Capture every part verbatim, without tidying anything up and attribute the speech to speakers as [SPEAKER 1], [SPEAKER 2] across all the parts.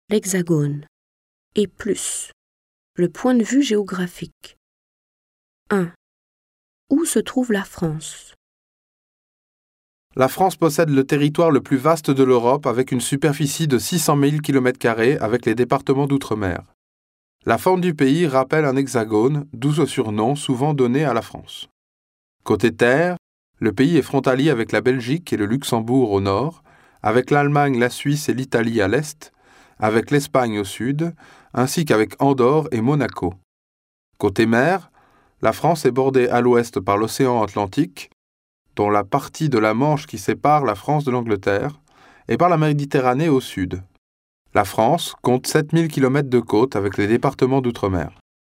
[SPEAKER 1] l'Hexagone. Et plus, le point de vue géographique. un. Où se trouve la France?
[SPEAKER 2] La France possède le territoire le plus vaste de l'Europe avec une superficie de six cent mille kilomètres carrés avec les départements d'outre-mer. La forme du pays rappelle un hexagone, d'où ce surnom souvent donné à la France. Côté terre, le pays est frontalier avec la Belgique et le Luxembourg au nord, avec l'Allemagne, la Suisse et l'Italie à l'est, avec l'Espagne au sud, ainsi qu'avec Andorre et Monaco. Côté mer, la France est bordée à l'ouest par l'océan Atlantique, dont la partie de la Manche qui sépare la France de l'Angleterre, et par la Méditerranée au sud. La France compte sept mille kilomètres de côte avec les départements d'outre-mer.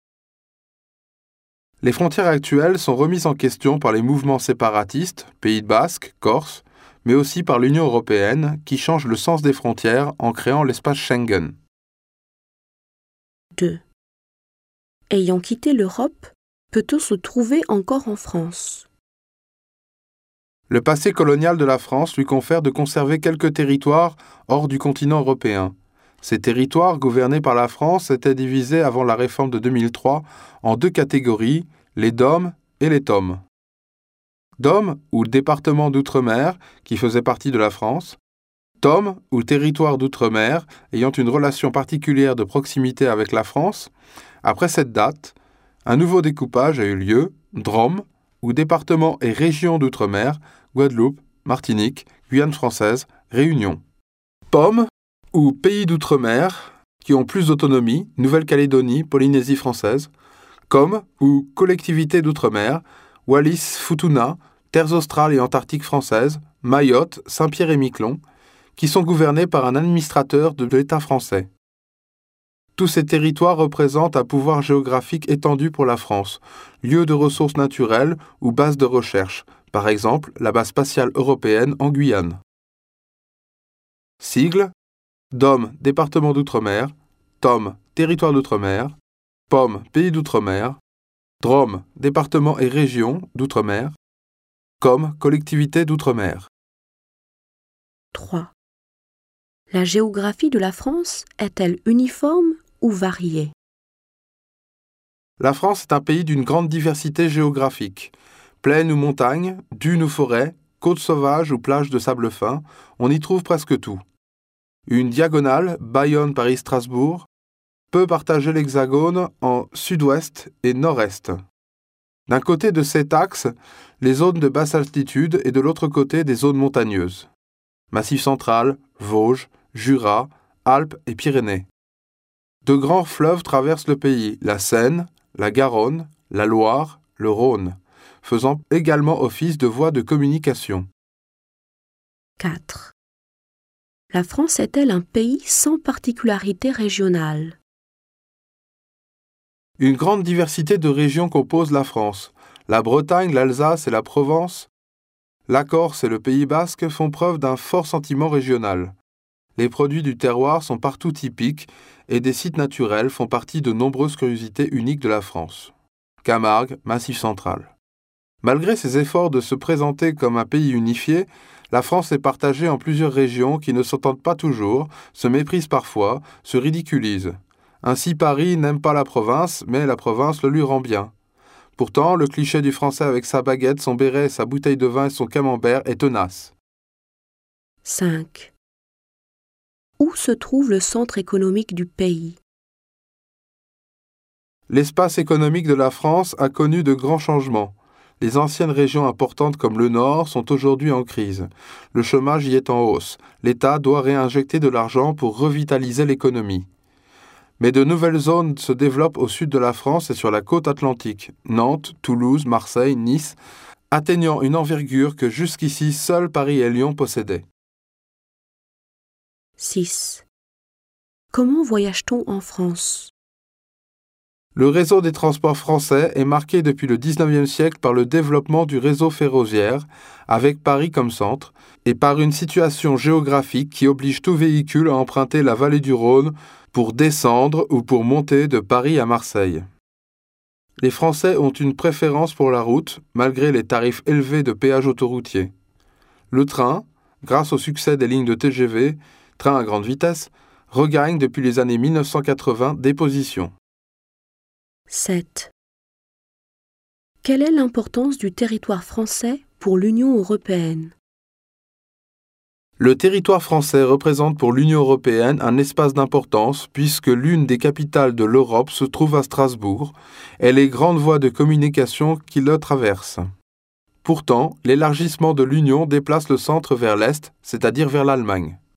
[SPEAKER 2] Les frontières actuelles sont remises en question par les mouvements séparatistes, Pays basque, Corse, mais aussi par l'Union européenne qui change le sens des frontières en créant l'espace Schengen.
[SPEAKER 1] deux. Ayant quitté l'Europe, peut-on se trouver encore en France?
[SPEAKER 2] Le passé colonial de la France lui confère de conserver quelques territoires hors du continent européen. Ces territoires gouvernés par la France étaient divisés avant la réforme de deux mille trois en deux catégories, les D O M et les T O M. D O M, ou département d'outre-mer, qui faisait partie de la France. T O M, ou territoire d'outre-mer, ayant une relation particulière de proximité avec la France. Après cette date, un nouveau découpage a eu lieu, D R O M, ou département et région d'outre-mer, Guadeloupe, Martinique, Guyane française, Réunion. P O M, ou pays d'outre-mer, qui ont plus d'autonomie, Nouvelle-Calédonie, Polynésie française. C O M, ou collectivité d'outre-mer, Wallis, Futuna, terres australes et antarctiques françaises, Mayotte, Saint-Pierre et Miquelon, qui sont gouvernés par un administrateur de l'État français. Tous ces territoires représentent un pouvoir géographique étendu pour la France, lieu de ressources naturelles ou base de recherche, par exemple la base spatiale européenne en Guyane. Sigle: D O M, département d'outre-mer, T O M, territoire d'outre-mer, P O M, pays d'outre-mer, D R O M, département et région d'outre-mer, C O M, collectivité d'outre-mer.
[SPEAKER 1] trois. La géographie de la France est-elle uniforme ou variée?
[SPEAKER 2] La France est un pays d'une grande diversité géographique. Plaines ou montagnes, dunes ou forêts, côtes sauvages ou plages de sable fin, on y trouve presque tout. Une diagonale, Bayonne-Paris-Strasbourg, peut partager l'hexagone en sud-ouest et nord-est. D'un côté de cet axe, les zones de basse altitude et de l'autre côté des zones montagneuses. Massif central, Vosges, Jura, Alpes et Pyrénées. De grands fleuves traversent le pays, la Seine, la Garonne, la Loire, le Rhône, faisant également office de voie de communication.
[SPEAKER 1] quatre. La France est-elle un pays sans particularité régionale?
[SPEAKER 2] Une grande diversité de régions compose la France. La Bretagne, l'Alsace et la Provence, la Corse et le Pays basque font preuve d'un fort sentiment régional. Les produits du terroir sont partout typiques et des sites naturels font partie de nombreuses curiosités uniques de la France. Camargue, Massif central. Malgré ses efforts de se présenter comme un pays unifié, la France est partagée en plusieurs régions qui ne s'entendent pas toujours, se méprisent parfois, se ridiculisent. Ainsi Paris n'aime pas la province, mais la province le lui rend bien. Pourtant, le cliché du Français avec sa baguette, son béret, sa bouteille de vin et son camembert est tenace.
[SPEAKER 1] cinq. Où se trouve le centre économique du pays?
[SPEAKER 2] L'espace économique de la France a connu de grands changements. Les anciennes régions importantes comme le Nord sont aujourd'hui en crise. Le chômage y est en hausse. L'État doit réinjecter de l'argent pour revitaliser l'économie. Mais de nouvelles zones se développent au sud de la France et sur la côte atlantique, Nantes, Toulouse, Marseille, Nice, atteignant une envergure que jusqu'ici seuls Paris et Lyon possédaient.
[SPEAKER 1] six. Comment voyage-t-on en France?
[SPEAKER 2] Le réseau des transports français est marqué depuis le dix-neuvième siècle par le développement du réseau ferroviaire, avec Paris comme centre, et par une situation géographique qui oblige tout véhicule à emprunter la vallée du Rhône pour descendre ou pour monter de Paris à Marseille. Les Français ont une préférence pour la route, malgré les tarifs élevés de péages autoroutiers. Le train, grâce au succès des lignes de T G V, train à grande vitesse, regagne depuis les années mille neuf cent quatre-vingts des positions.
[SPEAKER 1] sept. Quelle est l'importance du territoire français pour l'Union européenne?
[SPEAKER 2] Le territoire français représente pour l'Union européenne un espace d'importance puisque l'une des capitales de l'Europe se trouve à Strasbourg et les grandes voies de communication qui le traversent. Pourtant, l'élargissement de l'Union déplace le centre vers l'Est, c'est-à-dire vers l'Allemagne.